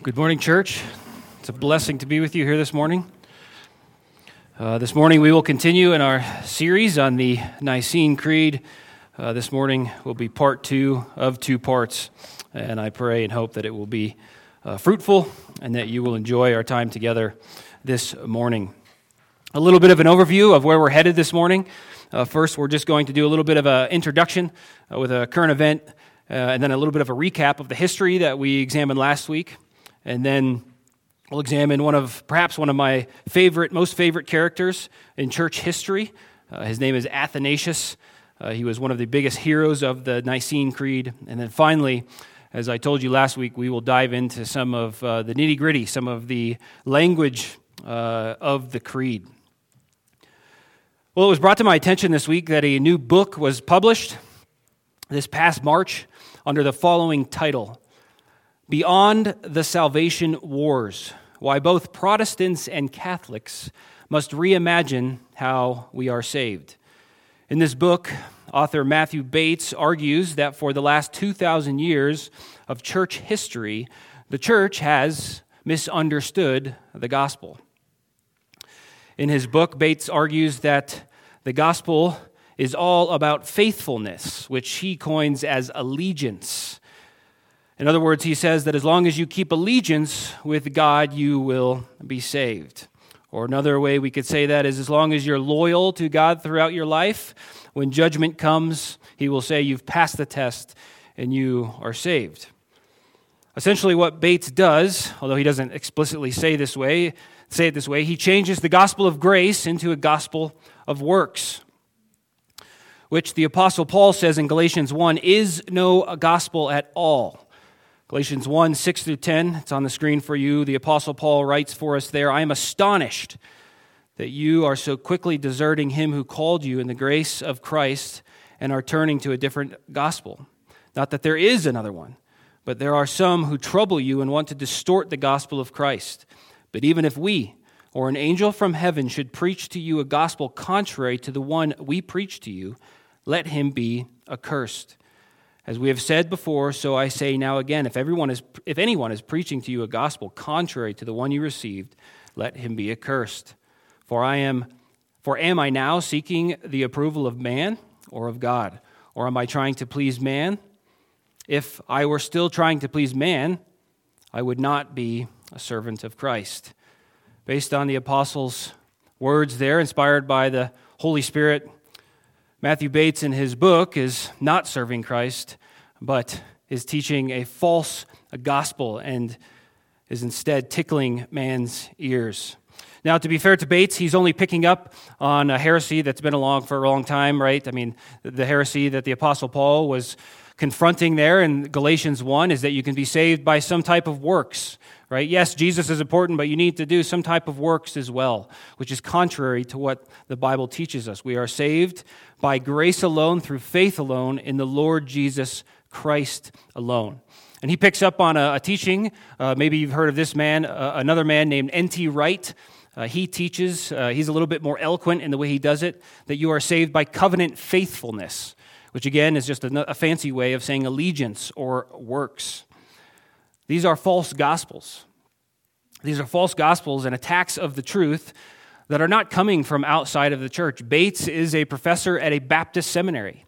Good morning, church. It's a blessing to be with you here this morning. This morning we will continue in our series on the Nicene Creed. This morning will be part 2 of 2 parts, and I pray and hope that it will be fruitful and that you will enjoy our time together this morning. A little bit of an overview of where we're headed this morning. First, we're just going to do a little bit of an introduction with a current event, and then a little bit of a recap of the history that we examined last week. And then we'll examine perhaps one of my most favorite characters in church history. His name is Athanasius. He was one of the biggest heroes of the Nicene Creed. And then finally, as I told you last week, we will dive into some of the nitty-gritty, some of the language of the Creed. Well, it was brought to my attention this week that a new book was published this past March under the following title: Beyond the Salvation Wars, Why Both Protestants and Catholics Must Reimagine How We Are Saved. In this book, author Matthew Bates argues that for the last 2,000 years of church history, the church has misunderstood the gospel. In his book, Bates argues that the gospel is all about faithfulness, which he coins as allegiance. In other words, he says that as long as you keep allegiance with God, you will be saved. Or another way we could say that is as long as you're loyal to God throughout your life, when judgment comes, he will say you've passed the test and you are saved. Essentially what Bates does, although he doesn't explicitly say it this way, he changes the gospel of grace into a gospel of works, which the Apostle Paul says in Galatians 1 is no gospel at all. Galatians 1, 6 through 10, it's on the screen for you. The Apostle Paul writes for us there, I am astonished that you are so quickly deserting him who called you in the grace of Christ and are turning to a different gospel. Not that there is another one, but there are some who trouble you and want to distort the gospel of Christ. But even if we, or an angel from heaven, should preach to you a gospel contrary to the one we preach to you, let him be accursed. As we have said before, so I say now again, if anyone is preaching to you a gospel contrary to the one you received, let him be accursed. For am I now seeking the approval of man or of God? Or am I trying to please man? If I were still trying to please man, I would not be a servant of Christ. Based on the apostles' words there, inspired by the Holy Spirit, Matthew Bates in his book is not serving Christ, but is teaching a false gospel and is instead tickling man's ears. Now, to be fair to Bates, he's only picking up on a heresy that's been along for a long time, right? I mean, the heresy that the Apostle Paul was confronting there in Galatians 1 is that you can be saved by some type of works, right? Yes, Jesus is important, but you need to do some type of works as well, which is contrary to what the Bible teaches us. We are saved by grace alone, through faith alone, in the Lord Jesus Christ alone. And he picks up on a teaching, maybe you've heard of this man, another man named N.T. Wright. He teaches, he's a little bit more eloquent in the way he does it, that you are saved by covenant faithfulness, which again is just a fancy way of saying allegiance or works. These are false gospels. These are false gospels and attacks of the truth that are not coming from outside of the church. Bates is a professor at a Baptist seminary,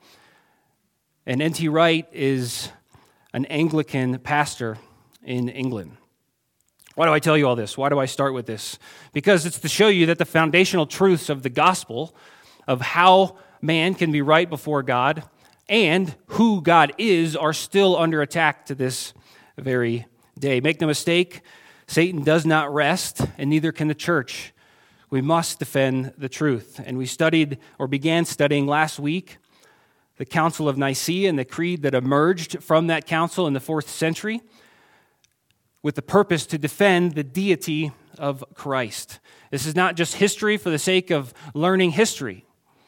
and N.T. Wright is an Anglican pastor in England. Why do I tell you all this? Why do I start with this? Because it's to show you that the foundational truths of the gospel, of how man can be right before God and who God is, are still under attack to this very day. Make no mistake, Satan does not rest, and neither can the church. We must defend the truth. And we began studying last week the Council of Nicaea and the creed that emerged from that council in the 4th century with the purpose to defend the deity of Christ. This is not just history for the sake of learning history.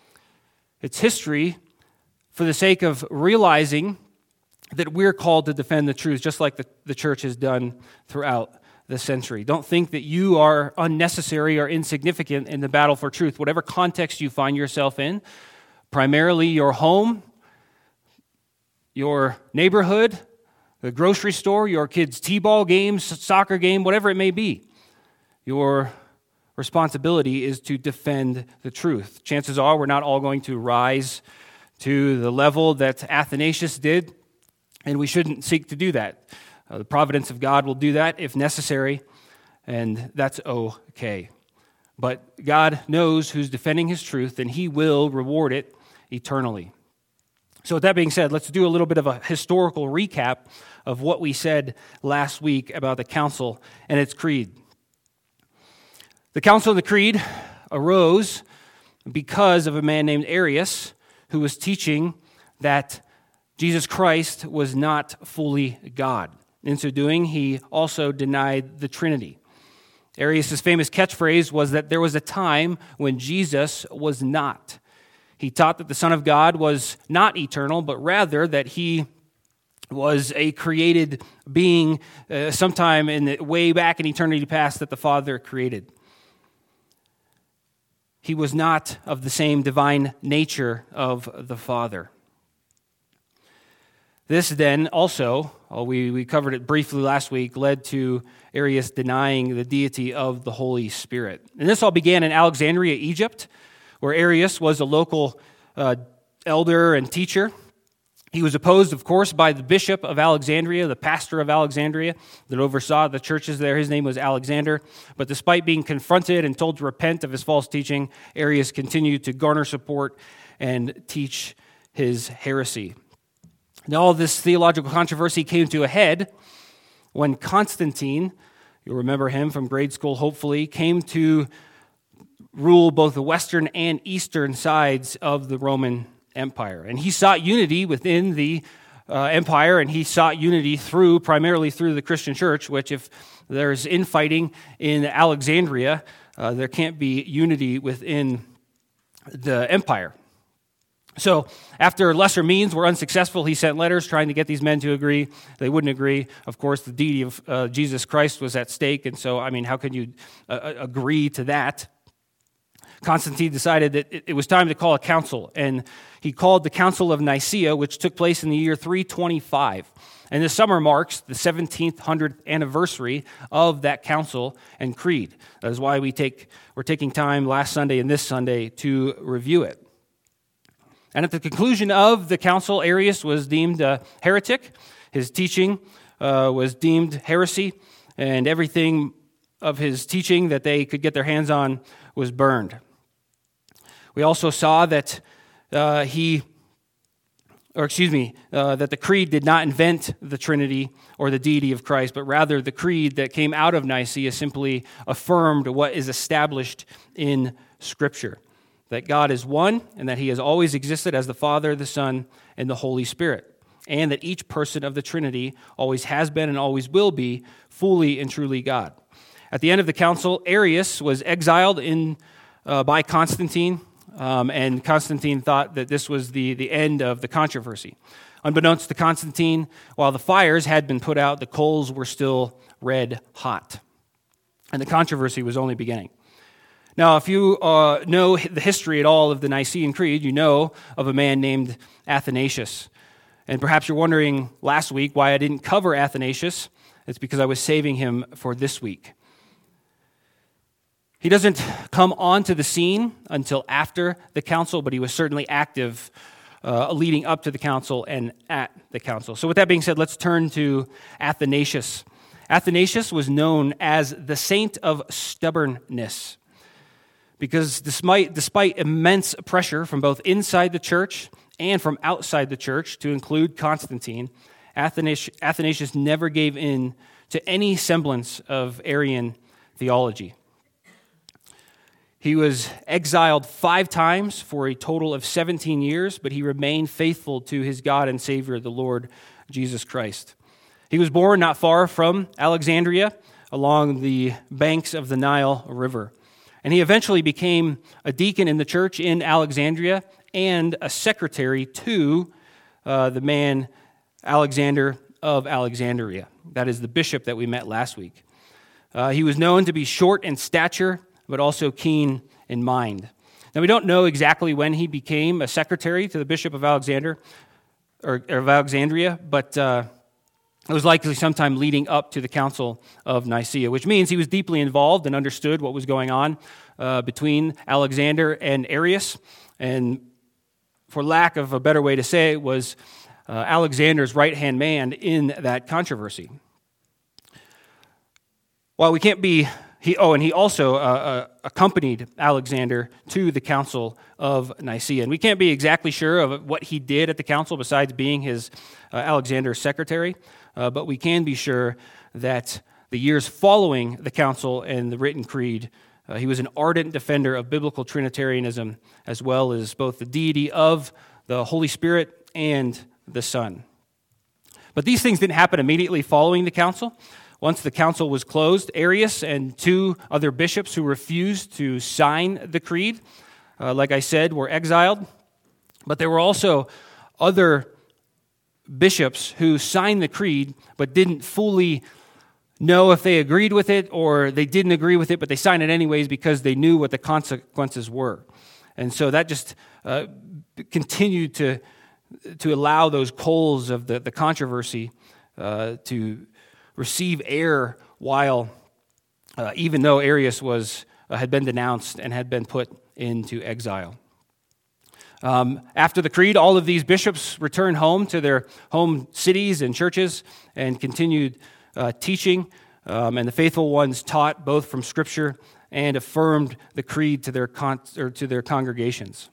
It's history for the sake of realizing that we're called to defend the truth, just like the church has done throughout the century. Don't think that you are unnecessary or insignificant in the battle for truth. Whatever context you find yourself in, primarily your home, your neighborhood, the grocery store, your kids' t-ball game, soccer game, whatever it may be. Your responsibility is to defend the truth. Chances are we're not all going to rise to the level that Athanasius did, and we shouldn't seek to do that. The providence of God will do that if necessary, and that's okay. But God knows who's defending his truth, and he will reward it eternally. So with that being said, let's do a little bit of a historical recap of what we said last week about the council and its creed. The Council of the Creed arose because of a man named Arius who was teaching that Jesus Christ was not fully God. In so doing, he also denied the Trinity. Arius' famous catchphrase was that there was a time when Jesus was not. He taught that the Son of God was not eternal, but rather that he was a created being sometime way back in eternity past that the Father created. He was not of the same divine nature of the Father. This then also, we covered it briefly last week, led to Arius denying the deity of the Holy Spirit. And this all began in Alexandria, Egypt, where Arius was a local elder and teacher. He was opposed, of course, by the bishop of Alexandria, the pastor of Alexandria that oversaw the churches there. His name was Alexander. But despite being confronted and told to repent of his false teaching, Arius continued to garner support and teach his heresy. Now, all this theological controversy came to a head when Constantine, you'll remember him from grade school hopefully, came to rule both the western and eastern sides of the Roman Empire. And he sought unity within the empire, and he sought unity primarily through the Christian church, which if there's infighting in Alexandria, there can't be unity within the empire. So after lesser means were unsuccessful, he sent letters trying to get these men to agree. They wouldn't agree. Of course, the deity of Jesus Christ was at stake, and so, how can you agree to that? Constantine decided that it was time to call a council, and he called the Council of Nicaea, which took place in the year 325. And this summer marks the 1700th anniversary of that council and creed. That is why we're taking time last Sunday and this Sunday to review it. And at the conclusion of the council, Arius was deemed a heretic. His teaching was deemed heresy, and everything of his teaching that they could get their hands on was burned. We also saw that that the creed did not invent the Trinity or the deity of Christ, but rather the creed that came out of Nicaea simply affirmed what is established in Scripture, that God is one and that he has always existed as the Father, the Son, and the Holy Spirit, and that each person of the Trinity always has been and always will be fully and truly God. At the end of the council, Arius was exiled by Constantine, and Constantine thought that this was the end of the controversy. Unbeknownst to Constantine, while the fires had been put out, the coals were still red hot, and the controversy was only beginning. Now, if you know the history at all of the Nicene Creed, you know of a man named Athanasius. And perhaps you're wondering last week why I didn't cover Athanasius. It's because I was saving him for this week. He doesn't come onto the scene until after the council, but he was certainly active leading up to the council and at the council. So with that being said, let's turn to Athanasius. Athanasius was known as the saint of stubbornness because despite immense pressure from both inside the church and from outside the church, to include Constantine, Athanasius never gave in to any semblance of Arian theology. He was exiled 5 times for a total of 17 years, but he remained faithful to his God and Savior, the Lord Jesus Christ. He was born not far from Alexandria, along the banks of the Nile River. And he eventually became a deacon in the church in Alexandria and a secretary to the man Alexander of Alexandria. That is the bishop that we met last week. He was known to be short in stature, but also keen in mind. Now, we don't know exactly when he became a secretary to the Bishop of Alexandria, but It was likely sometime leading up to the Council of Nicaea, which means he was deeply involved and understood what was going on between Alexander and Arius. And for lack of a better way to say it, was Alexander's right-hand man in that controversy. While we can't be, he also accompanied Alexander to the Council of Nicaea. And we can't be exactly sure of what he did at the council besides being his Alexander's secretary, but we can be sure that the years following the council and the written creed, he was an ardent defender of biblical Trinitarianism, as well as both the deity of the Holy Spirit and the Son. But these things didn't happen immediately following the council. Once the council was closed, Arius and two other bishops who refused to sign the creed, like I said, were exiled. But there were also other bishops who signed the creed but didn't fully know if they agreed with it or they didn't agree with it, but they signed it anyways because they knew what the consequences were. And so that just continued to allow those coals of the controversy to receive air while, even though Arius had been denounced and had been put into exile. After the creed, all of these bishops returned home to their home cities and churches and continued teaching, and the faithful ones taught both from Scripture and affirmed the creed to their congregations.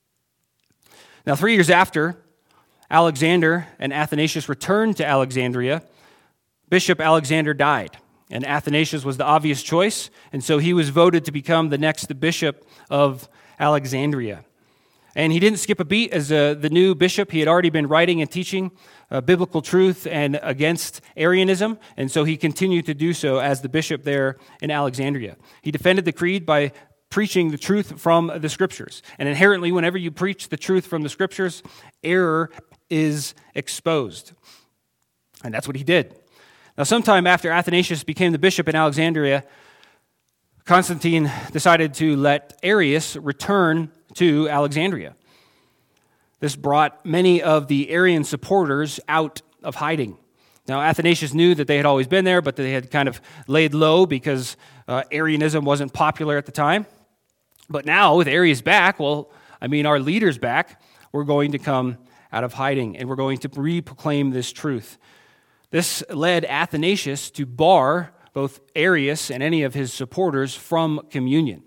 Now, 3 years after Alexander and Athanasius returned to Alexandria, Bishop Alexander died, and Athanasius was the obvious choice, and so he was voted to become the next bishop of Alexandria. And he didn't skip a beat as the new bishop. He had already been writing and teaching biblical truth and against Arianism, and so he continued to do so as the bishop there in Alexandria. He defended the creed by preaching the truth from the Scriptures. And inherently, whenever you preach the truth from the Scriptures, error is exposed. And that's what he did. Now, sometime after Athanasius became the bishop in Alexandria, Constantine decided to let Arius return to Alexandria. This brought many of the Arian supporters out of hiding. Now, Athanasius knew that they had always been there, but they had kind of laid low because Arianism wasn't popular at the time. But now, with Arius back, our leaders back, we're going to come out of hiding, and we're going to re-proclaim this truth. This led Athanasius to bar both Arius and any of his supporters from communion.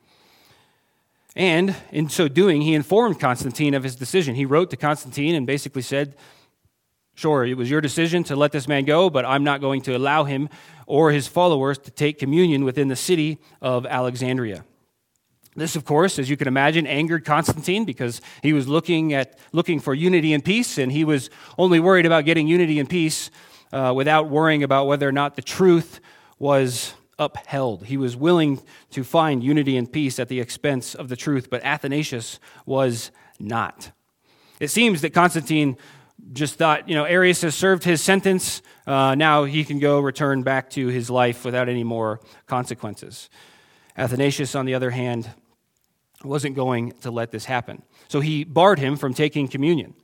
And in so doing, he informed Constantine of his decision. He wrote to Constantine and basically said, sure, it was your decision to let this man go, but I'm not going to allow him or his followers to take communion within the city of Alexandria. This, of course, as you can imagine, angered Constantine because he was looking for unity and peace, and he was only worried about getting unity and peace without worrying about whether or not the truth was upheld. He was willing to find unity and peace at the expense of the truth, but Athanasius was not. It seems that Constantine just thought, Arius has served his sentence, now he can go return back to his life without any more consequences. Athanasius, on the other hand, wasn't going to let this happen. So he barred him from taking communion.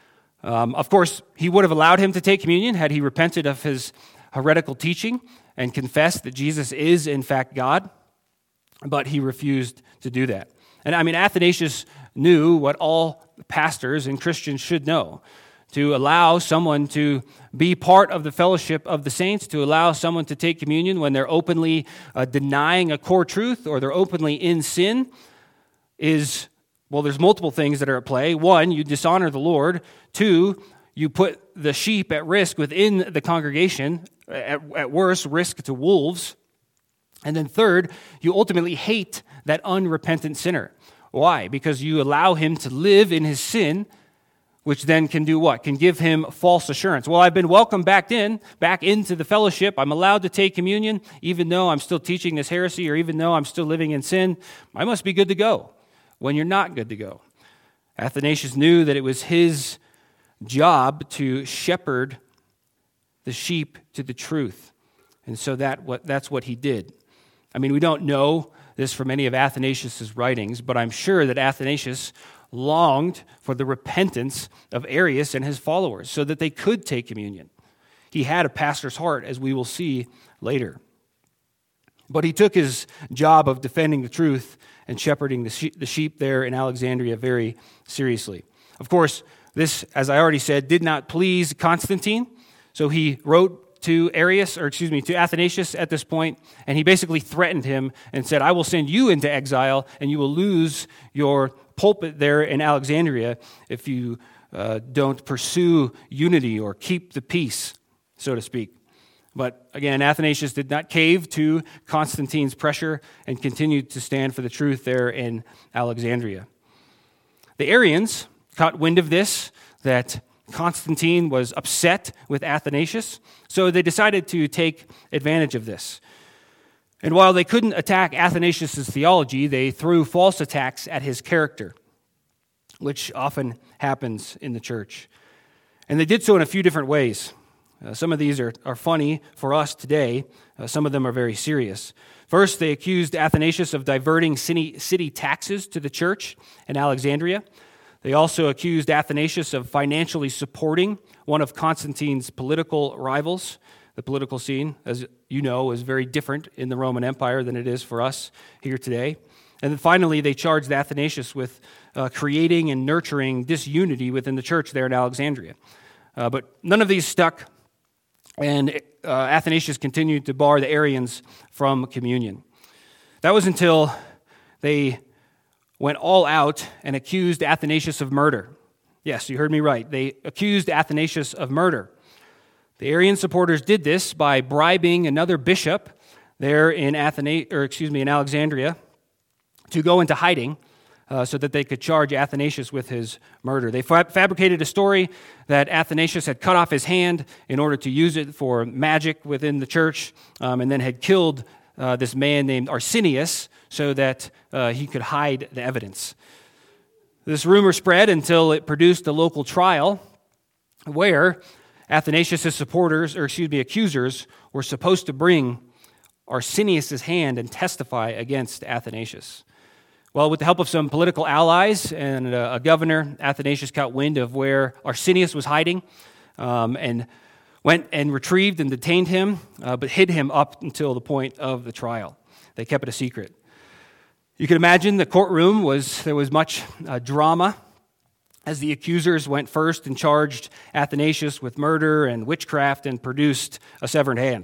Of course, he would have allowed him to take communion had he repented of his heretical teaching and confessed that Jesus is, in fact, God, but he refused to do that. And Athanasius knew what all pastors and Christians should know: to allow someone to be part of the fellowship of the saints, to allow someone to take communion when they're openly denying a core truth or they're openly in sin is, there's multiple things that are at play. One, you dishonor the Lord. Two, you put the sheep at risk within the congregation, at worst, risk to wolves. And then third, you ultimately hate that unrepentant sinner. Why? Because you allow him to live in his sin, which then can do what? Can give him false assurance. Well, I've been welcomed back into the fellowship. I'm allowed to take communion, even though I'm still teaching this heresy or even though I'm still living in sin. I must be good to go when you're not good to go. Athanasius knew that it was his job to shepherd the sheep to the truth. And so that's what he did. We don't know this from any of Athanasius' writings, but I'm sure that Athanasius longed for the repentance of Arius and his followers so that they could take communion. He had a pastor's heart, as we will see later. But he took his job of defending the truth and shepherding the sheep there in Alexandria very seriously. Of course, this, as I already said, did not please Constantine, so he wrote to Athanasius at this point, and he basically threatened him and said, I will send you into exile, and you will lose your pulpit there in Alexandria if you don't pursue unity or keep the peace, so to speak. But again, Athanasius did not cave to Constantine's pressure and continued to stand for the truth there in Alexandria. The Arians caught wind of this, that Constantine was upset with Athanasius, so they decided to take advantage of this. And while they couldn't attack Athanasius' theology, they threw false attacks at his character, which often happens in the church. And they did so in a few different ways. Some of these are funny for us today. Some of them are very serious. First, they accused Athanasius of diverting city taxes to the church in Alexandria. They also accused Athanasius of financially supporting one of Constantine's political rivals. The political scene, as you know, is very different in the Roman Empire than it is for us here today. And then finally, they charged Athanasius with creating and nurturing disunity within the church there in Alexandria. But none of these stuck, and Athanasius continued to bar the Arians from communion. That was until they went all out and accused Athanasius of murder. Yes, you heard me right. They accused Athanasius of murder. The Arian supporters did this by bribing another bishop there in Alexandria to go into hiding so that they could charge Athanasius with his murder. They fabricated a story that Athanasius had cut off his hand in order to use it for magic within the church, and then had killed this man named Arsenius so that he could hide the evidence. This rumor spread until it produced a local trial where Athanasius' accusers were supposed to bring Arsenius' hand and testify against Athanasius. Well, with the help of some political allies and a governor, Athanasius caught wind of where Arsenius was hiding and went and retrieved and detained him, but hid him up until the point of the trial. They kept it a secret. You can imagine the courtroom there was much drama as the accusers went first and charged Athanasius with murder and witchcraft and produced a severed hand.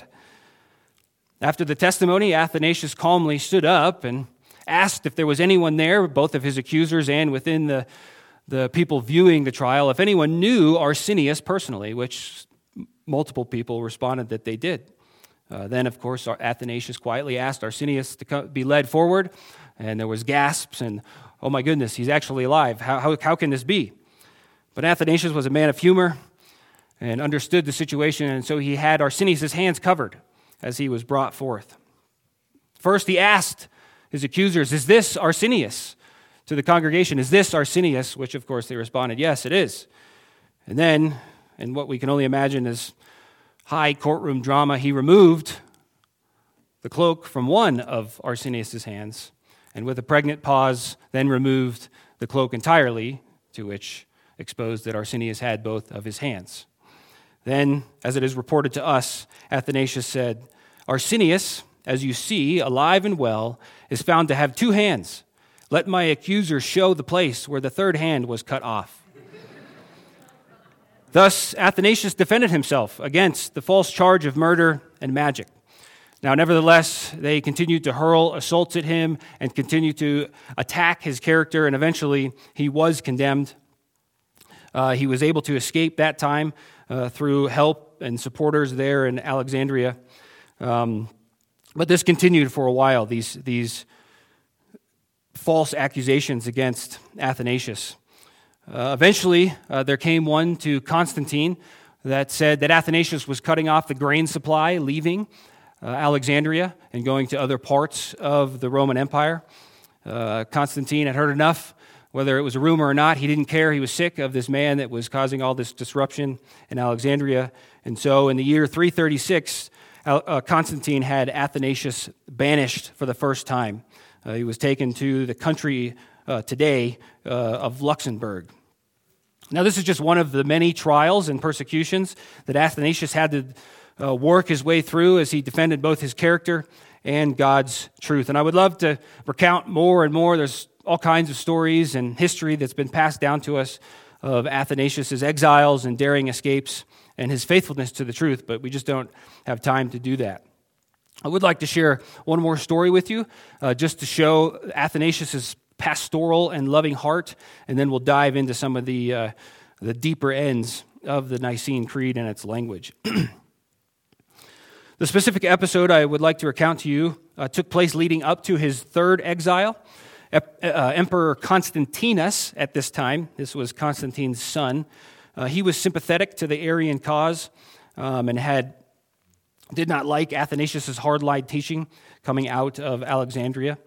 After the testimony, Athanasius calmly stood up and asked if there was anyone there, both of his accusers and within the people viewing the trial, if anyone knew Arsenius personally, which multiple people responded that they did. Then, of course, Athanasius quietly asked Arsenius to be led forward, and there was gasps and, oh my goodness, he's actually alive. How can this be? But Athanasius was a man of humor and understood the situation, and so he had Arsenius' hands covered as he was brought forth. First, he asked his accusers, is this Arsenius? To the congregation, is this Arsenius? Which, of course, they responded, yes, it is. And then, in what we can only imagine as high courtroom drama, he removed the cloak from one of Arsenius' hands, and with a pregnant pause, then removed the cloak entirely, to which exposed that Arsenius had both of his hands. Then, as it is reported to us, Athanasius said, Arsenius, as you see, alive and well, is found to have two hands. Let my accusers show the place where the third hand was cut off. Thus, Athanasius defended himself against the false charge of murder and magic. Now, nevertheless, they continued to hurl assaults at him and continued to attack his character, and eventually he was condemned. He was able to escape that time through help and supporters there in Alexandria. But this continued for a while, these false accusations against Athanasius. Eventually, there came one to Constantine that said that Athanasius was cutting off the grain supply, leaving Alexandria and going to other parts of the Roman Empire. Constantine had heard enough, whether it was a rumor or not. He didn't care. He was sick of this man that was causing all this disruption in Alexandria. And so in the year 336, Constantine had Athanasius banished for the first time. He was taken to the country today of Luxembourg. Now, this is just one of the many trials and persecutions that Athanasius had to work his way through as he defended both his character and God's truth. And I would love to recount more and more. There's all kinds of stories and history that's been passed down to us of Athanasius' exiles and daring escapes and his faithfulness to the truth, but we just don't have time to do that. I would like to share one more story with you, just to show Athanasius' pastoral and loving heart, and then we'll dive into some of the deeper ends of the Nicene Creed and its language. The specific episode I would like to recount to you took place leading up to his third exile. Emperor Constantinus at this time, this was Constantine's son, he was sympathetic to the Arian cause and did not like Athanasius' hard-line teaching coming out of Alexandria.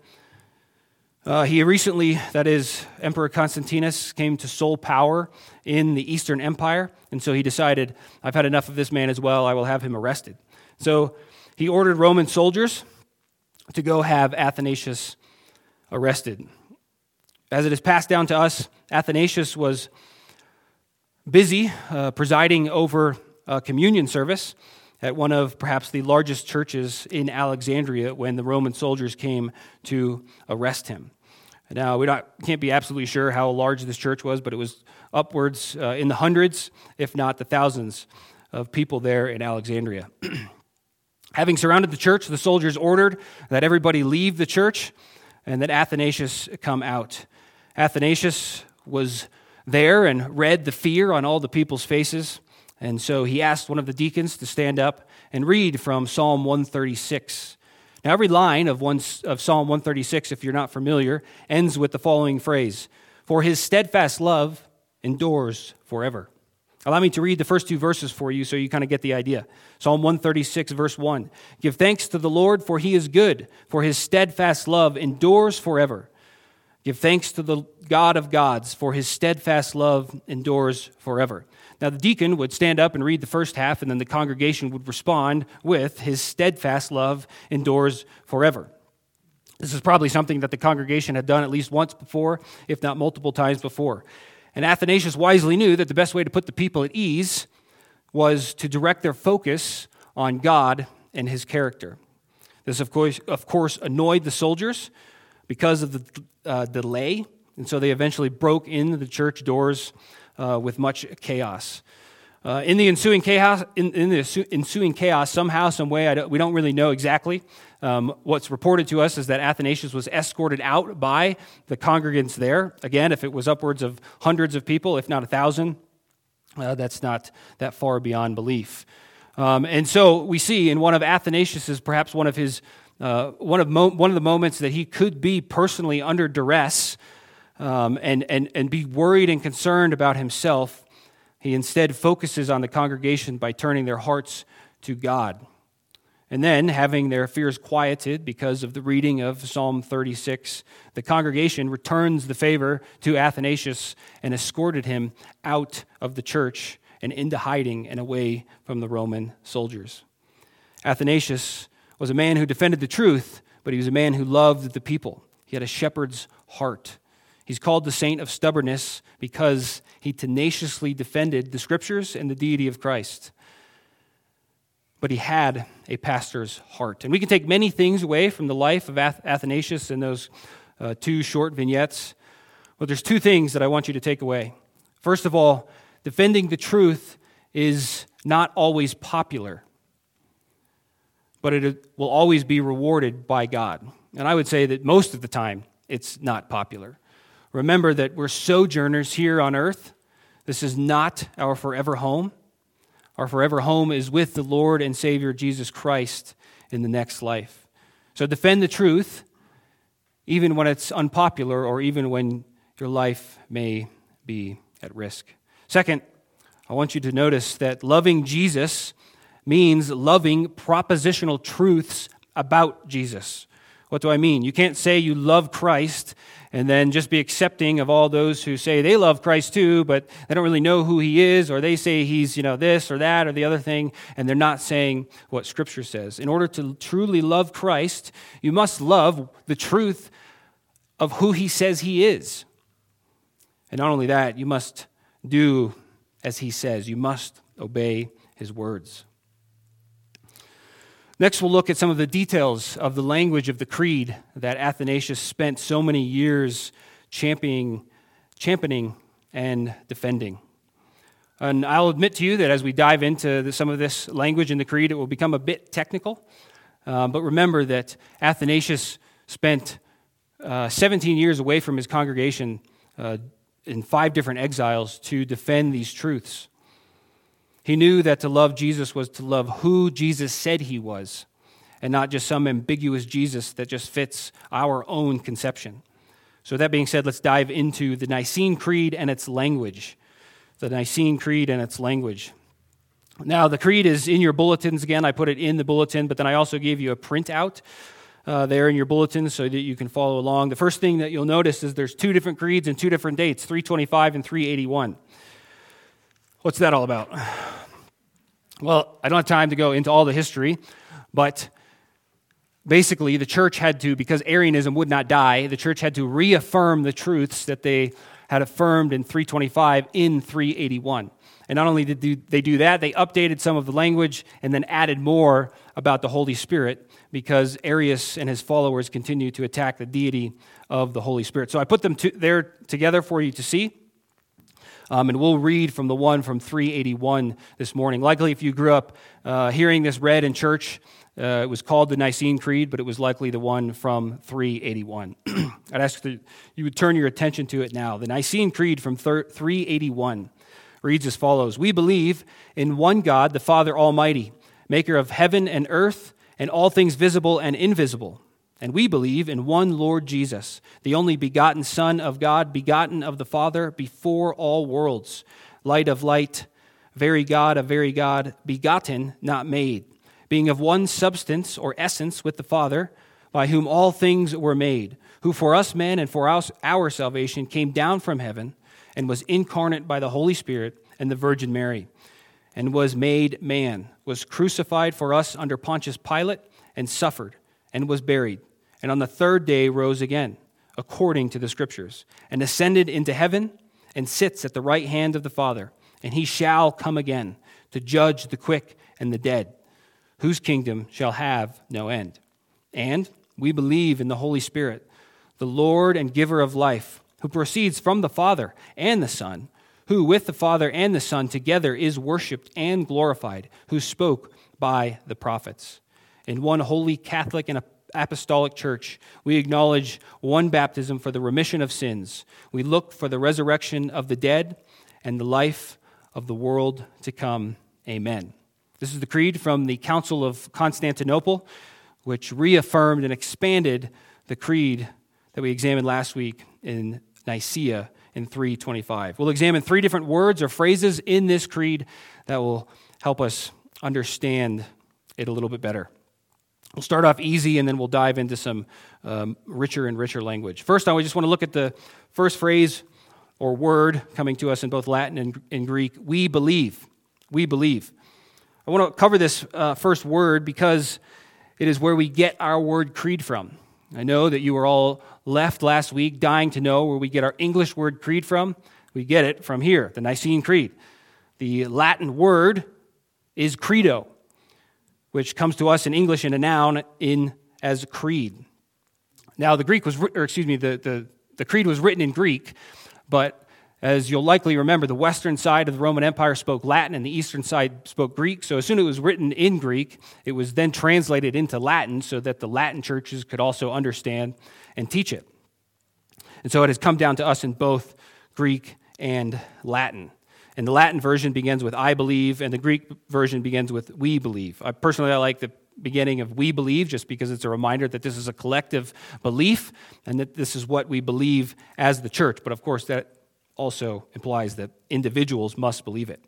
He recently, that is, Emperor Constantinus, came to sole power in the Eastern Empire, and so he decided, I've had enough of this man as well, I will have him arrested. So he ordered Roman soldiers to go have Athanasius arrested. As it is passed down to us, Athanasius was busy presiding over a communion service at one of perhaps the largest churches in Alexandria when the Roman soldiers came to arrest him. Now, we can't be absolutely sure how large this church was, but it was upwards in the hundreds, if not the thousands, of people there in Alexandria. Having surrounded the church, the soldiers ordered that everybody leave the church and that Athanasius come out. Athanasius was there and read the fear on all the people's faces, and so he asked one of the deacons to stand up and read from Psalm 136. Now, every line of Psalm 136, if you're not familiar, ends with the following phrase, "For his steadfast love endures forever." Allow me to read the first two verses for you so you kind of get the idea. Psalm 136, verse 1. "Give thanks to the Lord, for he is good, for his steadfast love endures forever. Give thanks to the God of gods, for his steadfast love endures forever." Now, the deacon would stand up and read the first half, and then the congregation would respond with, "His steadfast love endures forever." This is probably something that the congregation had done at least once before, if not multiple times before. And Athanasius wisely knew that the best way to put the people at ease was to direct their focus on God and his character. This, of course, annoyed the soldiers because of the delay, and so they eventually broke into the church doors with much chaos. In the ensuing chaos, somehow, some way, we don't really know exactly. What's reported to us is that Athanasius was escorted out by the congregants there. Again, if it was upwards of hundreds of people, if not 1,000, that's not that far beyond belief. And so we see in one of Athanasius's, perhaps one of the moments that he could be personally under duress and be worried and concerned about himself, he instead focuses on the congregation by turning their hearts to God. And then, having their fears quieted because of the reading of Psalm 36, the congregation returns the favor to Athanasius and escorted him out of the church and into hiding and away from the Roman soldiers. Athanasius was a man who defended the truth, but he was a man who loved the people. He had a shepherd's heart. He's called the saint of stubbornness because he tenaciously defended the scriptures and the deity of Christ. But he had a pastor's heart. And we can take many things away from the life of Athanasius in those two short vignettes. But there's two things that I want you to take away. First of all, defending the truth is not always popular, but it will always be rewarded by God. And I would say that most of the time, it's not popular. Remember that we're sojourners here on earth. This is not our forever home. Our forever home is with the Lord and Savior Jesus Christ in the next life. So defend the truth, even when it's unpopular or even when your life may be at risk. Second, I want you to notice that loving Jesus means loving propositional truths about Jesus. What do I mean? You can't say you love Christ and then just be accepting of all those who say they love Christ too, but they don't really know who he is, or they say he's, this or that or the other thing, and they're not saying what Scripture says. In order to truly love Christ, you must love the truth of who he says he is. And not only that, you must do as he says. You must obey his words. Next, we'll look at some of the details of the language of the creed that Athanasius spent so many years championing and defending. And I'll admit to you that as we dive into some of this language in the creed, it will become a bit technical. But remember that Athanasius spent 17 years away from his congregation in 5 different exiles to defend these truths. He knew that to love Jesus was to love who Jesus said he was, and not just some ambiguous Jesus that just fits our own conception. So that being said, let's dive into the Nicene Creed and its language. The Nicene Creed and its language. Now, the creed is in your bulletins again. I put it in the bulletin, but then I also gave you a printout there in your bulletin so that you can follow along. The first thing that you'll notice is there's 2 different creeds and 2 different dates, 325 and 381. What's that all about? Well, I don't have time to go into all the history, but basically the church had to, because Arianism would not die, the church had to reaffirm the truths that they had affirmed in 325 in 381. And not only did they do that, they updated some of the language and then added more about the Holy Spirit because Arius and his followers continued to attack the deity of the Holy Spirit. So I put them there together for you to see. And we'll read from the one from 381 this morning. Likely, if you grew up hearing this read in church, it was called the Nicene Creed, but it was likely the one from 381. I'd ask that you would turn your attention to it now. The Nicene Creed from 381 reads as follows: We believe in one God, the Father Almighty, maker of heaven and earth, and all things visible and invisible. And we believe in one Lord Jesus, the only begotten Son of God, begotten of the Father before all worlds, light of light, very God of very God, begotten, not made, being of one substance or essence with the Father, by whom all things were made, who for us men and for our salvation came down from heaven and was incarnate by the Holy Spirit and the Virgin Mary, and was made man, was crucified for us under Pontius Pilate, and suffered, and was buried, and on the 3rd day rose again, according to the Scriptures, and ascended into heaven, and sits at the right hand of the Father. And he shall come again to judge the quick and the dead, whose kingdom shall have no end. And we believe in the Holy Spirit, the Lord and giver of life, who proceeds from the Father and the Son, who with the Father and the Son together is worshipped and glorified, who spoke by the prophets. In one holy Catholic and apostolic church, we acknowledge one baptism for the remission of sins. We look for the resurrection of the dead and the life of the world to come. Amen. This is the creed from the Council of Constantinople, which reaffirmed and expanded the creed that we examined last week in Nicaea in 325. We'll examine 3 different words or phrases in this creed that will help us understand it a little bit better. We'll start off easy, and then we'll dive into some richer and richer language. First, I just want to look at the first phrase or word coming to us in both Latin and Greek. We believe. We believe. I want to cover this first word because it is where we get our word creed from. I know that you were all left last week dying to know where we get our English word creed from. We get it from here, the Nicene Creed. The Latin word is credo, which comes to us in English in a noun as creed. Now, the creed was written in Greek, but as you'll likely remember, the western side of the Roman Empire spoke Latin and the eastern side spoke Greek. So as soon as it was written in Greek, it was then translated into Latin so that the Latin churches could also understand and teach it. And so it has come down to us in both Greek and Latin. And the Latin version begins with I believe, and the Greek version begins with we believe. I like the beginning of we believe just because it's a reminder that this is a collective belief and that this is what we believe as the church. But of course, that also implies that individuals must believe it.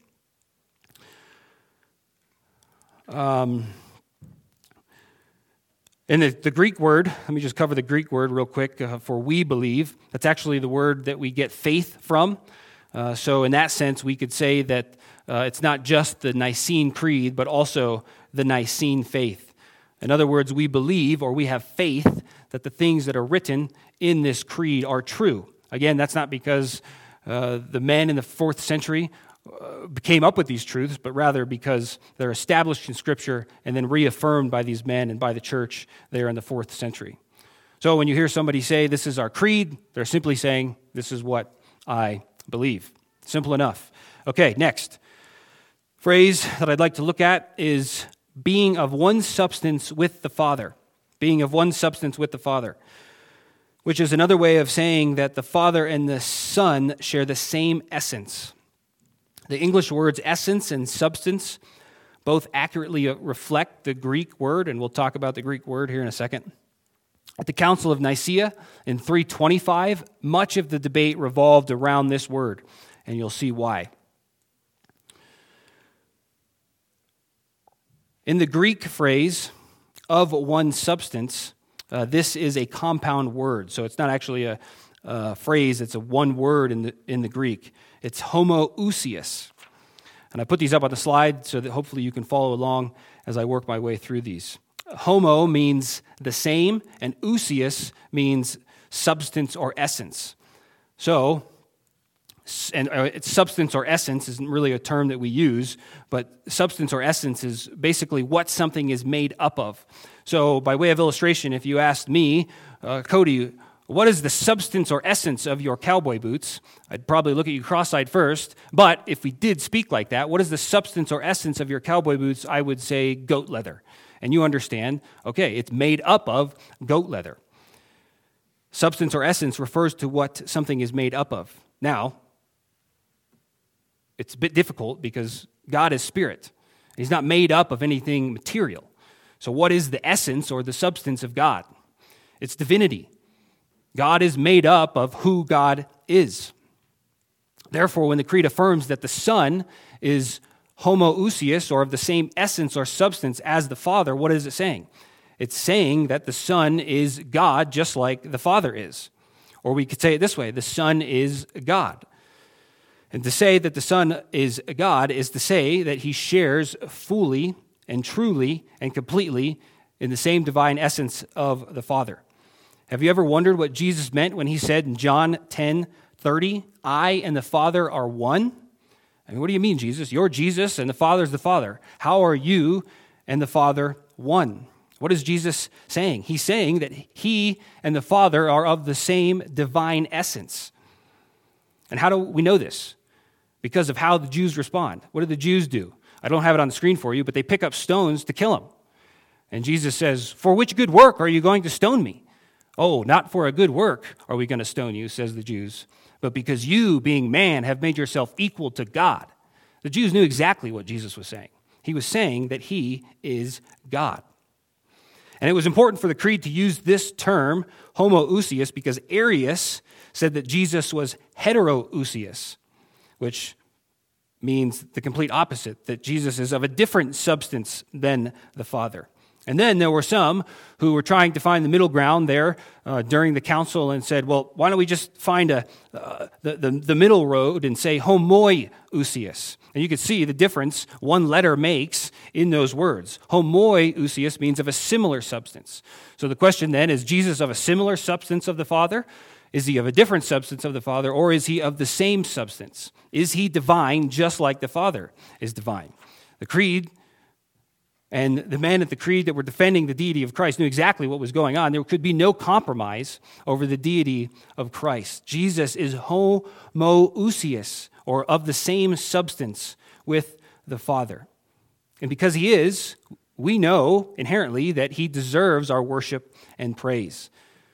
And the Greek word, let me just cover the Greek word real quick for we believe. That's actually the word that we get faith from. So in that sense, we could say that it's not just the Nicene Creed, but also the Nicene faith. In other words, we believe or we have faith that the things that are written in this creed are true. Again, that's not because the men in the 4th century came up with these truths, but rather because they're established in Scripture and then reaffirmed by these men and by the church there in the 4th century. So when you hear somebody say, this is our creed, they're simply saying, this is what I believe. Simple enough. Okay, next phrase that I'd like to look at is being of one substance with the Father. Being of one substance with the Father, which is another way of saying that the Father and the Son share the same essence. The English words essence and substance both accurately reflect the Greek word, and we'll talk about the Greek word here in a second. At the Council of Nicaea in 325, much of the debate revolved around this word, and you'll see why. In the Greek phrase, of one substance, this is a compound word, so it's not actually a phrase, it's a one word in the Greek. It's homoousios. And I put these up on the slide so that hopefully you can follow along as I work my way through these. Homo means the same, and ousios means substance or essence. So, substance or essence isn't really a term that we use, but substance or essence is basically what something is made up of. So, by way of illustration, if you asked me, Cody, what is the substance or essence of your cowboy boots? I'd probably look at you cross-eyed first, but if we did speak like that, what is the substance or essence of your cowboy boots? I would say goat leather. And you understand, okay, it's made up of goat leather. Substance or essence refers to what something is made up of. Now, it's a bit difficult because God is spirit. He's not made up of anything material. So what is the essence or the substance of God? It's divinity. God is made up of who God is. Therefore, when the Creed affirms that the Son is homoousios, or of the same essence or substance as the Father, what is it saying? It's saying that the Son is God just like the Father is. Or we could say it this way, the Son is God. And to say that the Son is God is to say that he shares fully and truly and completely in the same divine essence of the Father. Have you ever wondered what Jesus meant when he said in John 10:30, I and the Father are one? I mean, what do you mean, Jesus? You're Jesus and the Father's the Father. How are you and the Father one? What is Jesus saying? He's saying that he and the Father are of the same divine essence. And how do we know this? Because of how the Jews respond. What do the Jews do? I don't have it on the screen for you, but they pick up stones to kill him. And Jesus says, for which good work are you going to stone me? Oh, not for a good work are we going to stone you, says the Jews, but because you, being man, have made yourself equal to God. The Jews knew exactly what Jesus was saying. He was saying that he is God. And it was important for the Creed to use this term, homoousios, because Arius said that Jesus was heteroousios, which means the complete opposite, that Jesus is of a different substance than the Father. And then there were some who were trying to find the middle ground there during the council and said, well, why don't we just find the middle road and say homoiousios? And you can see the difference one letter makes in those words. Homoiousios means of a similar substance. So the question then, is Jesus of a similar substance of the Father? Is he of a different substance of the Father, or is he of the same substance? Is he divine just like the Father is divine? The Creed and the men at the Creed that were defending the deity of Christ knew exactly what was going on. There could be no compromise over the deity of Christ. Jesus is homoousios, or of the same substance with the Father. And because he is, we know inherently that he deserves our worship and praise.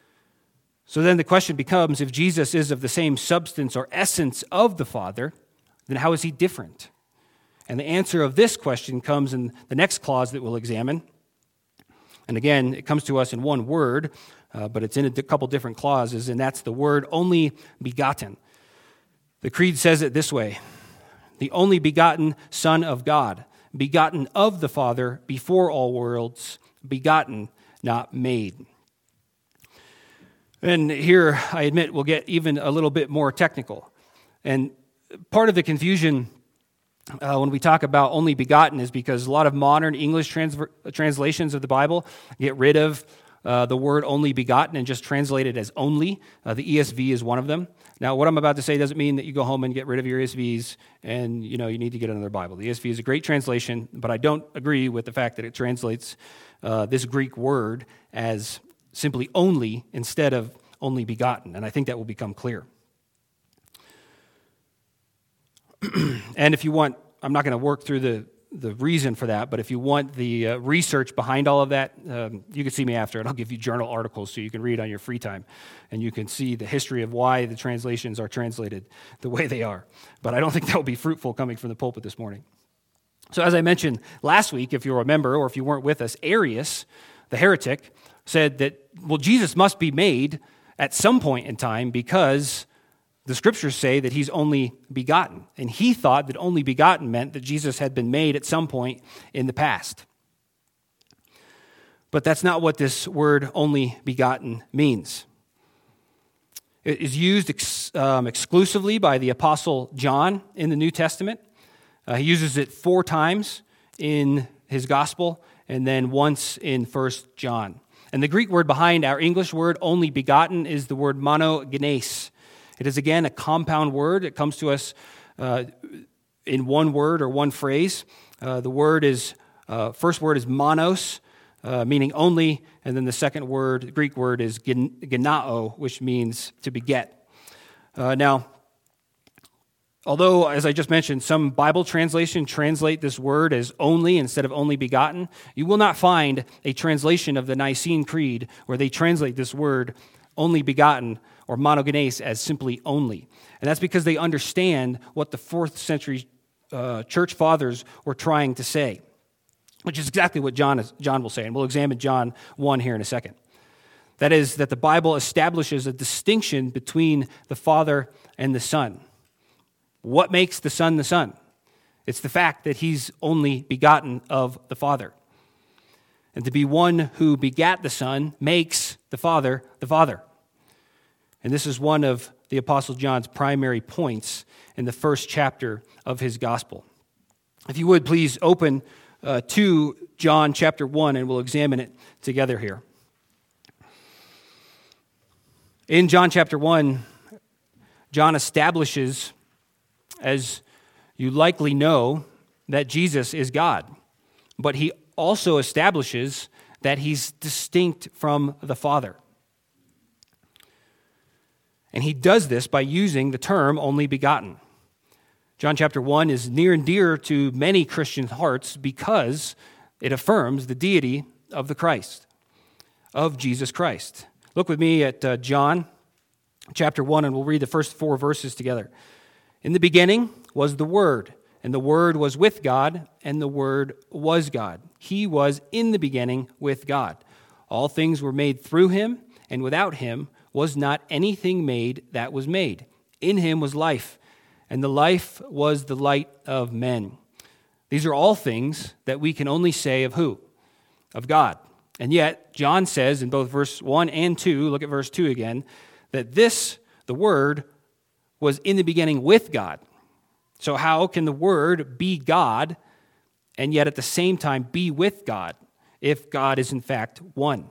So then the question becomes, if Jesus is of the same substance or essence of the Father, then how is he different? And the answer of this question comes in the next clause that we'll examine. And again, it comes to us in one word, but it's in a couple different clauses, and that's the word only begotten. The Creed says it this way: the only begotten Son of God, begotten of the Father before all worlds, begotten, not made. And here, I admit, we'll get even a little bit more technical. And part of the confusion when we talk about only begotten is because a lot of modern English translations of the Bible get rid of the word only begotten and just translate it as only. The ESV is one of them. Now, what I'm about to say doesn't mean that you go home and get rid of your ESVs and you need to get another Bible. The ESV is a great translation, but I don't agree with the fact that it translates this Greek word as simply only instead of only begotten, and I think that will become clear. And if you want, I'm not going to work through the reason for that, but if you want the research behind all of that, you can see me after, and I'll give you journal articles so you can read on your free time, and you can see the history of why the translations are translated the way they are. But I don't think that will be fruitful coming from the pulpit this morning. So as I mentioned last week, if you'll remember, or if you weren't with us, Arius, the heretic, said that, well, Jesus must be made at some point in time because the scriptures say that he's only begotten. And he thought that only begotten meant that Jesus had been made at some point in the past. But that's not what this word only begotten means. It is used exclusively by the Apostle John in the New Testament. He uses it 4 times in his gospel and then once in 1 John. And the Greek word behind our English word only begotten is the word monogenes. It is, again, a compound word. It comes to us in one word or one phrase. The word is, first word is monos, meaning only, and then the second word, Greek word, is genao, which means to beget. Now, although, as I just mentioned, some Bible translations translate this word as only instead of only begotten, you will not find a translation of the Nicene Creed where they translate this word only begotten or monogenes as simply only. And that's because they understand what the 4th century church fathers were trying to say, which is exactly what John will say. And we'll examine John 1 here in a second. That is, that the Bible establishes a distinction between the Father and the Son. What makes the Son the Son? It's the fact that he's only begotten of the Father. And to be one who begat the Son makes the Father the Father. And this is one of the Apostle John's primary points in the first chapter of his gospel. If you would, please open to John chapter 1, and we'll examine it together here. In John chapter 1, John establishes, as you likely know, that Jesus is God. But he also establishes that he's distinct from the Father. And he does this by using the term only begotten. John chapter 1 is near and dear to many Christian hearts because it affirms the deity of the Christ, of Jesus Christ. Look with me at John chapter 1, and we'll read the first 4 verses together. In the beginning was the Word, and the Word was with God, and the Word was God. He was in the beginning with God. All things were made through him, and without him was not anything made that was made. In him was life, and the life was the light of men. These are all things that we can only say of who? Of God. And yet, John says in both verse 1 and 2, look at verse 2 again, that this, the Word, was in the beginning with God. So how can the Word be God and yet at the same time be with God if God is in fact one?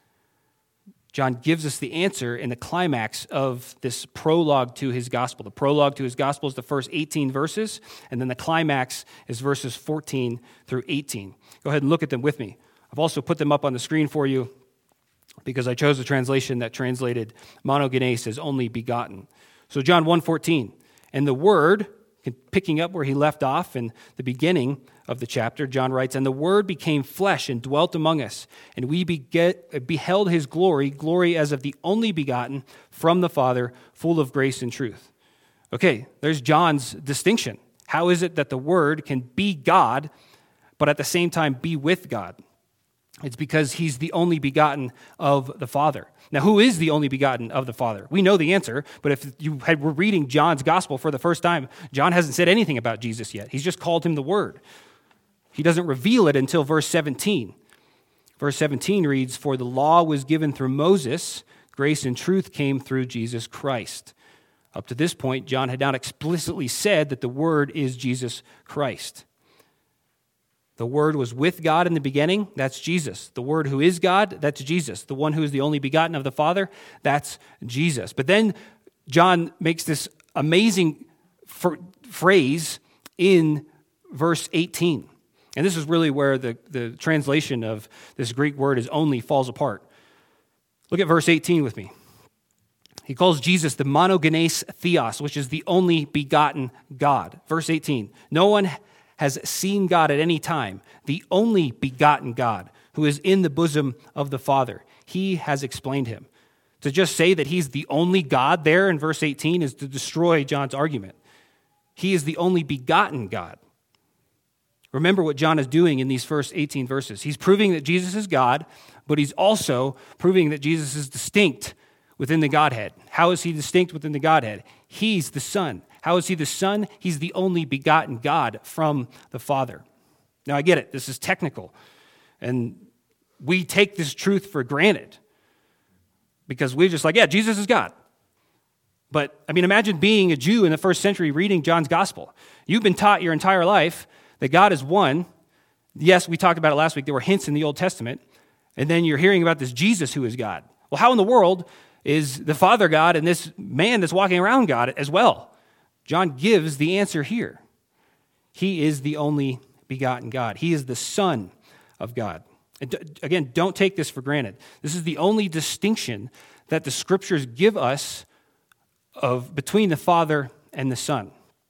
John gives us the answer in the climax of this prologue to his gospel. The prologue to his gospel is the first 18 verses, and then the climax is verses 14 through 18. Go ahead and look at them with me. I've also put them up on the screen for you because I chose a translation that translated monogenes as only begotten. So John 1:14, and the Word, picking up where he left off in the beginning of the chapter, John writes, and the Word became flesh and dwelt among us, and we beheld his glory, glory as of the only begotten from the Father, full of grace and truth. Okay, there's John's distinction. How is it that the Word can be God, but at the same time be with God? It's because he's the only begotten of the Father. Now, who is the only begotten of the Father? We know the answer, but if you were reading John's gospel for the first time, John hasn't said anything about Jesus yet. He's just called him the Word. He doesn't reveal it until verse 17. Verse 17 reads, for the law was given through Moses, grace and truth came through Jesus Christ. Up to this point, John had not explicitly said that the Word is Jesus Christ. The Word was with God in the beginning, that's Jesus. The Word who is God, that's Jesus. The one who is the only begotten of the Father, that's Jesus. But then John makes this amazing phrase in verse 18. And this is really where the translation of this Greek word is only falls apart. Look at verse 18 with me. He calls Jesus the monogenes theos, which is the only begotten God. Verse 18, no one has seen God at any time, the only begotten God who is in the bosom of the Father. He has explained him. To just say that he's the only God there in verse 18 is to destroy John's argument. He is the only begotten God. Remember what John is doing in these first 18 verses. He's proving that Jesus is God, but he's also proving that Jesus is distinct within the Godhead. How is he distinct within the Godhead? He's the Son. How is he the Son? He's the only begotten God from the Father. Now, I get it. This is technical. And we take this truth for granted because we're just like, yeah, Jesus is God. But, imagine being a Jew in the first century reading John's gospel. You've been taught your entire life that God is one. Yes, we talked about it last week. There were hints in the Old Testament. And then you're hearing about this Jesus who is God. Well, how in the world is the Father God and this man that's walking around God as well? John gives the answer here. He is the only begotten God. He is the Son of God. And again, don't take this for granted. This is the only distinction that the Scriptures give us between the Father and the Son.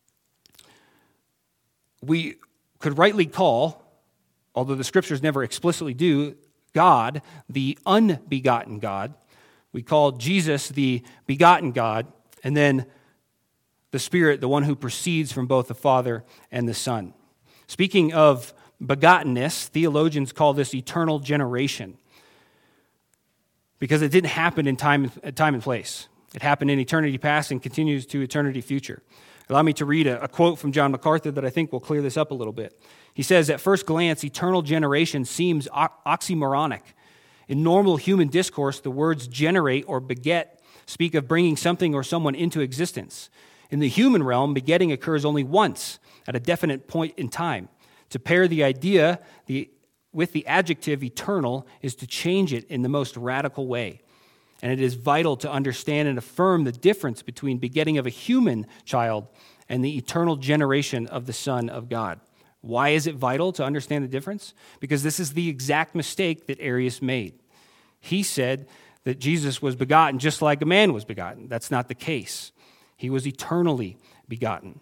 We could rightly call, although the Scriptures never explicitly do, God the unbegotten God. We call Jesus the begotten God, and then the Spirit, the one who proceeds from both the Father and the Son. Speaking of begottenness, theologians call this eternal generation because it didn't happen in time and place. It happened in eternity past and continues to eternity future. Allow me to read a quote from John MacArthur that I think will clear this up a little bit. He says, at first glance, eternal generation seems oxymoronic. In normal human discourse, the words generate or beget speak of bringing something or someone into existence. In the human realm, begetting occurs only once at a definite point in time. To pair the idea with the adjective eternal is to change it in the most radical way. And it is vital to understand and affirm the difference between begetting of a human child and the eternal generation of the Son of God. Why is it vital to understand the difference? Because this is the exact mistake that Arius made. He said that Jesus was begotten just like a man was begotten. That's not the case. He was eternally begotten.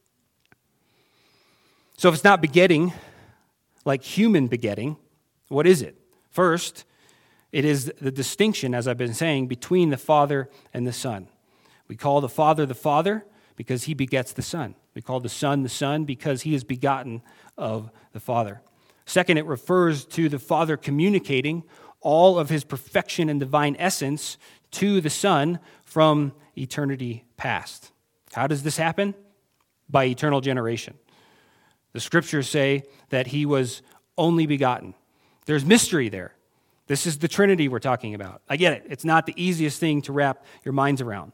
So if it's not begetting like human begetting, what is it? First, it is the distinction, as I've been saying, between the Father and the Son. We call the Father because he begets the Son. We call the Son because he is begotten of the Father. Second, it refers to the Father communicating all of his perfection and divine essence to the Son from eternity past. How does this happen? By eternal generation. The Scriptures say that he was only begotten. There's mystery there. This is the Trinity we're talking about. I get it. It's not the easiest thing to wrap your minds around.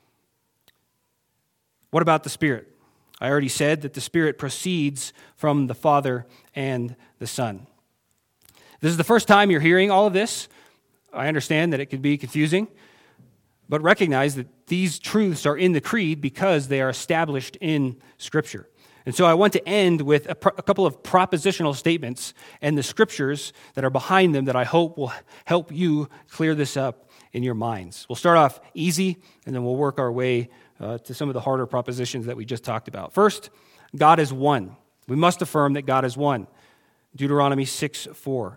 What about the Spirit? I already said that the Spirit proceeds from the Father and the Son. This is the first time you're hearing all of this. I understand that it could be confusing, but recognize that these truths are in the Creed because they are established in Scripture. And so I want to end with a couple of propositional statements and the Scriptures that are behind them that I hope will help you clear this up in your minds. We'll start off easy, and then we'll work our way to some of the harder propositions that we just talked about. First, God is one. We must affirm that God is one. Deuteronomy 6:4.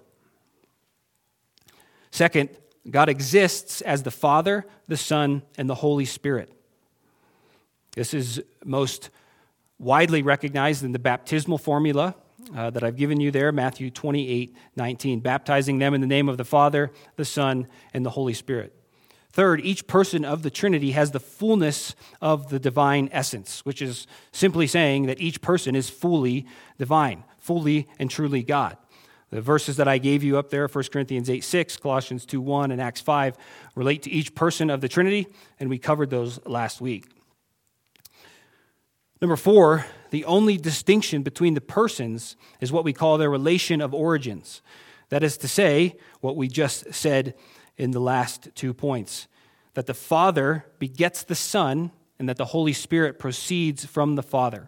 Second, God exists as the Father, the Son, and the Holy Spirit. This is most widely recognized in the baptismal formula that I've given you there, Matthew 28:19, baptizing them in the name of the Father, the Son, and the Holy Spirit. Third, each person of the Trinity has the fullness of the divine essence, which is simply saying that each person is fully divine, fully and truly God. The verses that I gave you up there, 1 Corinthians 8:6, Colossians 2:1, and Acts 5, relate to each person of the Trinity, and we covered those last week. Number 4, The only distinction between the persons is what we call their relation of origins. That is to say, what we just said in the last 2 points, that the Father begets the Son and that the Holy Spirit proceeds from the Father.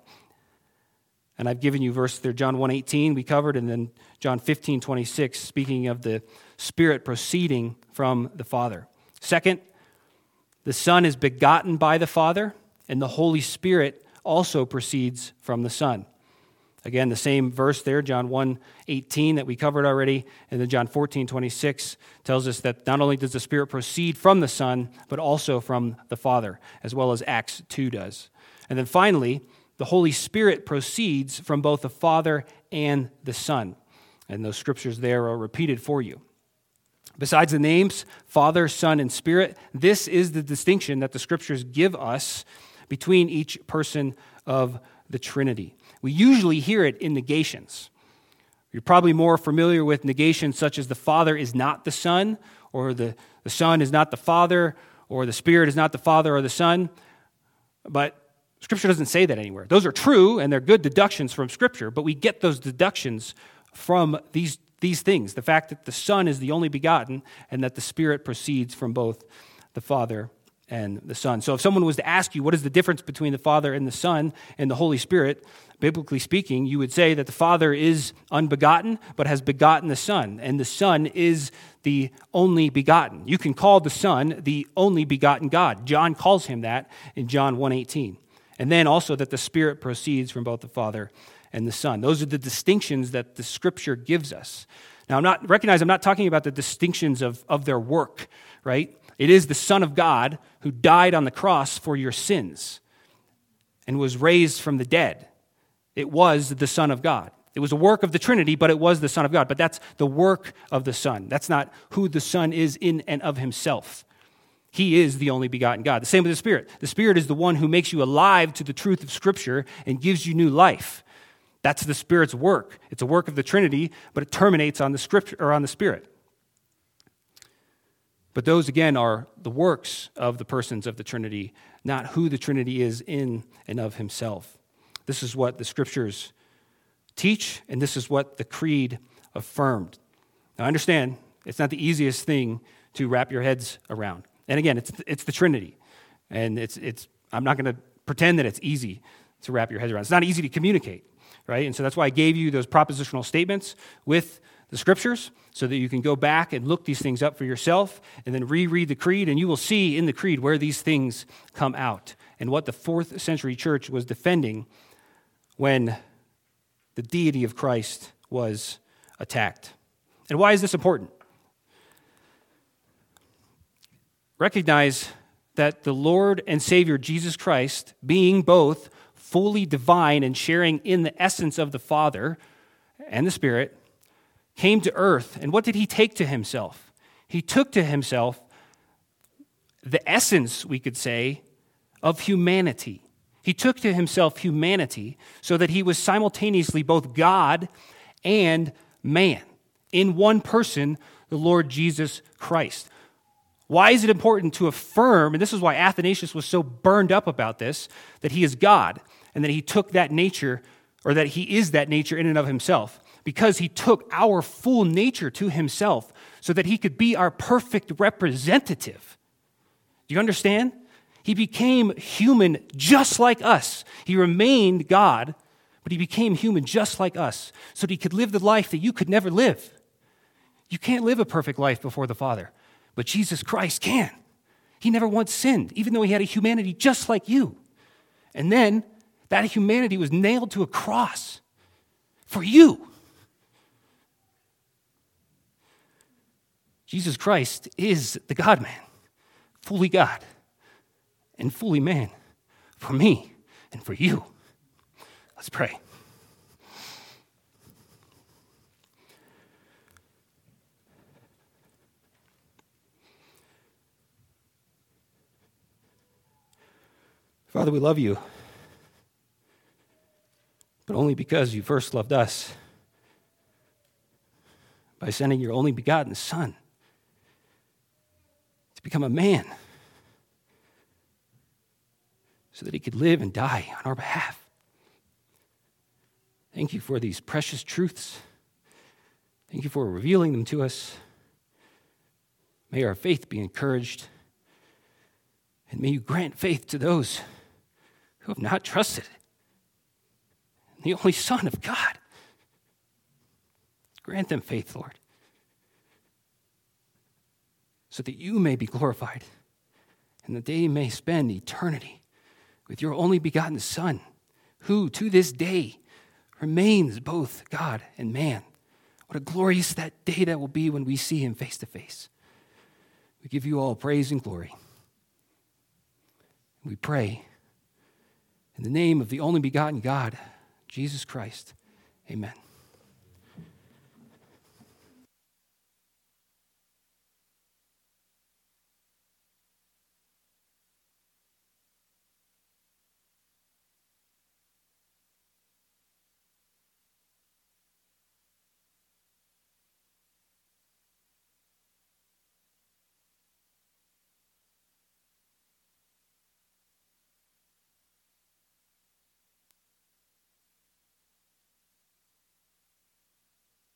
And I've given you verse there, John 1:18 we covered, and then John 15:26, speaking of the Spirit proceeding from the Father. Second, the Son is begotten by the Father, and the Holy Spirit also proceeds from the Son. Again, the same verse there, John 1:18 that we covered already, and then John 14:26 tells us that not only does the Spirit proceed from the Son, but also from the Father, as well as Acts 2 does. And then finally, the Holy Spirit proceeds from both the Father and the Son. And those scriptures there are repeated for you. Besides the names, Father, Son, and Spirit, this is the distinction that the scriptures give us between each person of the Trinity. We usually hear it in negations. You're probably more familiar with negations such as the Father is not the Son, or the Son is not the Father, or the Spirit is not the Father or the Son. But Scripture doesn't say that anywhere. Those are true, and they're good deductions from Scripture, but we get those deductions from these things, the fact that the Son is the only begotten and that the Spirit proceeds from both the Father and the Son. So if someone was to ask you what is the difference between the Father and the Son and the Holy Spirit, biblically speaking, you would say that the Father is unbegotten but has begotten the Son, and the Son is the only begotten. You can call the Son the only begotten God. John calls him that in John 1:18. And then also that the Spirit proceeds from both the Father and the Son. Those are the distinctions that the Scripture gives us. Now, I'm not talking about the distinctions of their work, right? It is the Son of God who died on the cross for your sins and was raised from the dead. It was the Son of God. It was a work of the Trinity, but it was the Son of God. But that's the work of the Son. That's not who the Son is in and of himself. He is the only begotten God. The same with the Spirit. The Spirit is the one who makes you alive to the truth of Scripture and gives you new life. That's the Spirit's work. It's a work of the Trinity, but it terminates on the Scripture or on the Spirit. But those, again, are the works of the persons of the Trinity, not who the Trinity is in and of himself. This is what the Scriptures teach, and this is what the Creed affirmed. Now, understand, it's not the easiest thing to wrap your heads around. And again, it's the Trinity, and I'm not going to pretend that it's easy to wrap your head around. It's not easy to communicate, right? And so that's why I gave you those propositional statements with the Scriptures, so that you can go back and look these things up for yourself, and then reread the Creed, and you will see in the Creed where these things come out, and what the 4th century church was defending when the deity of Christ was attacked. And why is this important? Recognize that the Lord and Savior Jesus Christ, being both fully divine and sharing in the essence of the Father and the Spirit, came to earth. And what did he take to himself? He took to himself the essence, we could say, of humanity. He took to himself humanity so that he was simultaneously both God and man in one person, the Lord Jesus Christ. Why is it important to affirm, and this is why Athanasius was so burned up about this, that he is God and that he took that nature, or that he is that nature in and of himself, because he took our full nature to himself so that he could be our perfect representative. Do you understand? He became human just like us. He remained God, but he became human just like us so that he could live the life that you could never live. You can't live a perfect life before the Father. But Jesus Christ can. He never once sinned, even though he had a humanity just like you. And then that humanity was nailed to a cross for you. Jesus Christ is the God-man, fully God and fully man, for me and for you. Let's pray. Father, we love you, but only because you first loved us by sending your only begotten Son to become a man so that he could live and die on our behalf. Thank you for these precious truths. Thank you for revealing them to us. May our faith be encouraged. And may you grant faith to those who have not trusted in the only Son of God. Grant them faith, Lord, so that you may be glorified and that they may spend eternity with your only begotten Son, who to this day remains both God and man. What a glorious that day that will be when we see him face to face. We give you all praise and glory. We pray in the name of the only begotten God, Jesus Christ. Amen.